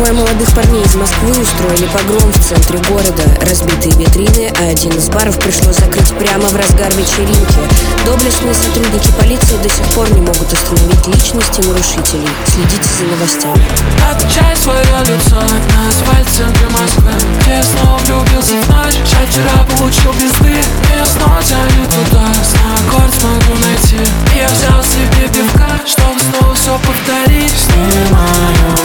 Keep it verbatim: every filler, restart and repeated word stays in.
Двое молодых парней из Москвы устроили погром в центре города. Разбитые витрины, а один из баров пришлось закрыть прямо в разгар вечеринки. Доблестные сотрудники полиции до сих пор не могут установить личности нарушителей. Следите за новостями. Отвечай свое лицо на асфальт в центре Москвы, где я снова влюбился в ночь. Жаль, вчера получил пизды, меня снова тянет туда. Знаю, аккорд смогу найти. Я взял себе пивка, чтобы снова все повторить. Снимаю